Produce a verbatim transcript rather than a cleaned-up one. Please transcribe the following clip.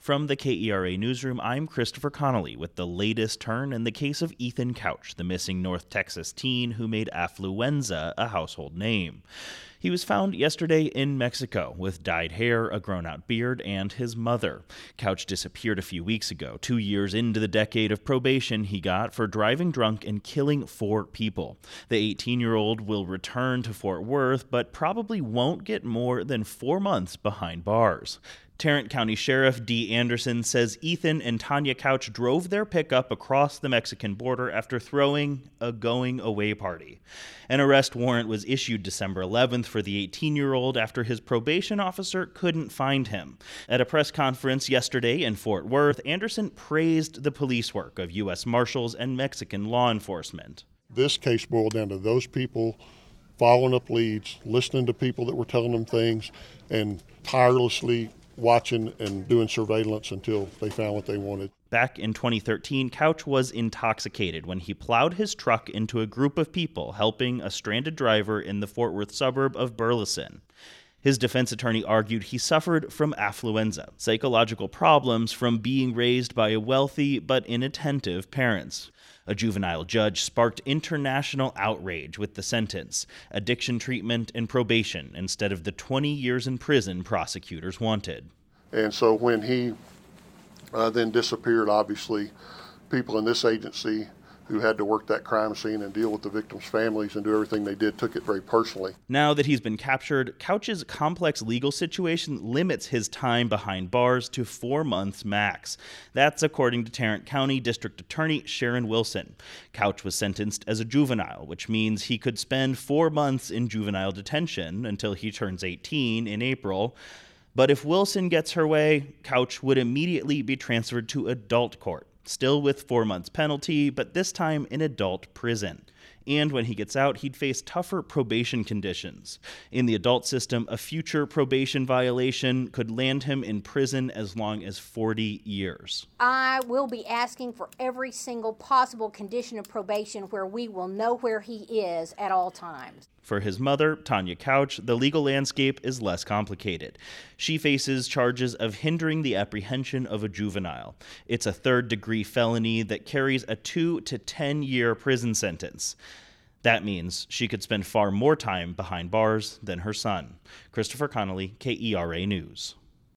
From the K E R A Newsroom, I'm Christopher Connolly with the latest turn in the case of Ethan Couch, the missing North Texas teen who made affluenza a household name. He was found yesterday in Mexico with dyed hair, a grown-out beard, and his mother. Couch disappeared a few weeks ago, two years into the decade of probation he got for driving drunk and killing four people. The eighteen-year-old will return to Fort Worth, but probably won't get more than four months behind bars. Tarrant County Sheriff Dee Anderson says Ethan and Tanya Couch drove their pickup across the Mexican border after throwing a going-away party. An arrest warrant was issued December eleventh for the eighteen-year-old after his probation officer couldn't find him. At a press conference yesterday in Fort Worth, Anderson praised the police work of U S Marshals and Mexican law enforcement. This case boiled down to those people following up leads, listening to people that were telling them things, and tirelessly watching and doing surveillance until they found what they wanted. Back in twenty thirteen, Couch was intoxicated when he plowed his truck into a group of people helping a stranded driver in the Fort Worth suburb of Burleson. His defense attorney argued he suffered from affluenza, psychological problems from being raised by a wealthy but inattentive parents. A juvenile judge sparked international outrage with the sentence, addiction treatment and probation instead of the twenty years in prison prosecutors wanted. And so when he uh, then disappeared, obviously, people in this agency who had to work that crime scene and deal with the victims' families and do everything they did took it very personally. Now that he's been captured, Couch's complex legal situation limits his time behind bars to four months max. That's according to Tarrant County District Attorney Sharon Wilson. Couch was sentenced as a juvenile, which means he could spend four months in juvenile detention until he turns eighteen in April. But if Wilson gets her way, Couch would immediately be transferred to adult court, still with four months penalty, but this time in adult prison. And when he gets out, he'd face tougher probation conditions. In the adult system, a future probation violation could land him in prison as long as forty years. I will be asking for every single possible condition of probation where we will know where he is at all times. For his mother, Tanya Couch, the legal landscape is less complicated. She faces charges of hindering the apprehension of a juvenile. It's a third-degree felony that carries a two to ten year prison sentence. That means she could spend far more time behind bars than her son. Christopher Connolly, K E R A News.